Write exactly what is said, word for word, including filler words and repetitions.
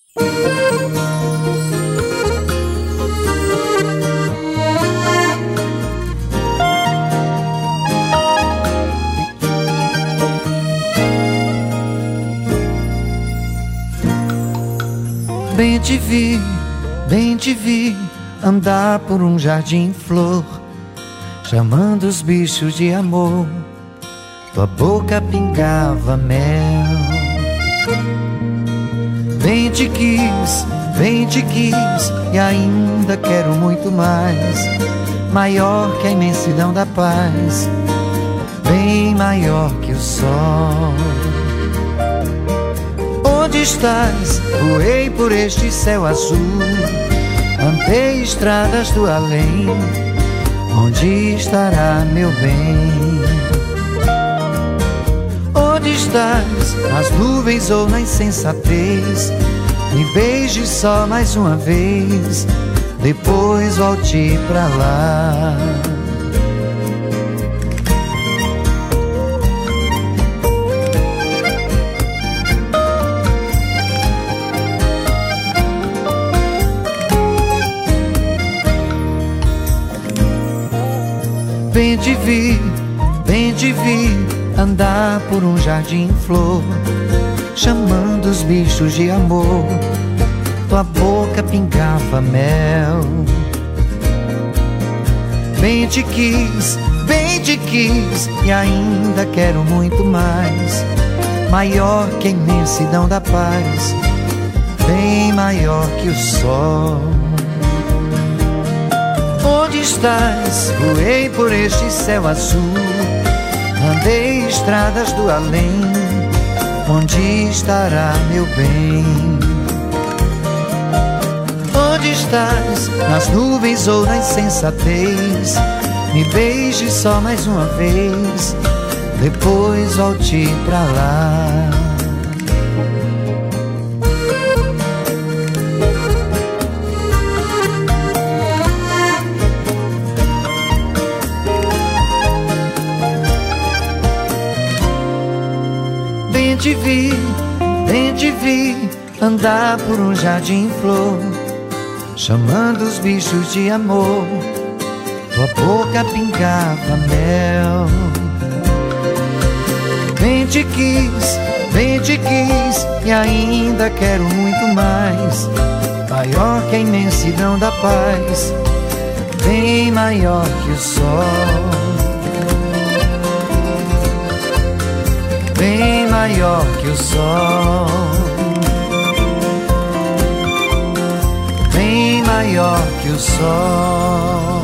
Bem te vi, bem te vi andar por um jardim em flor, chamando os bichos de amor. Tua boca pingava mel. Bem te quis, bem te quis e ainda quero muito mais. Maior que a imensidão da paz, bem maior que o sol. Onde estás? Voei por este céu azul, andei estradas do além. Onde estará meu bem? Onde estás? Nas nuvens ou na insensatez? Me beije só mais uma vez, depois volte pra lá. Bem te vi, bem te vi andar por um jardim em flor, chamando os bichos de amor. Tua boca pingava mel. Bem te quis, bem te quis e ainda quero muito mais. Maior que a imensidão da paz, bem maior que o sol. Onde estás? Voei por este céu azul, andei estradas do além. Onde estará meu bem? Onde estás? Nas nuvens ou na insensatez? Me beije só mais uma vez, depois volte pra lá. Bem te vi, bem te vi andar por um jardim em flor, chamando os bichos de amor. Tua boca pingava mel. Bem te quis, bem te quis e ainda quero muito mais. Maior que a imensidão da paz, bem maior que o sol. Bem maior que o sol, bem maior que o sol.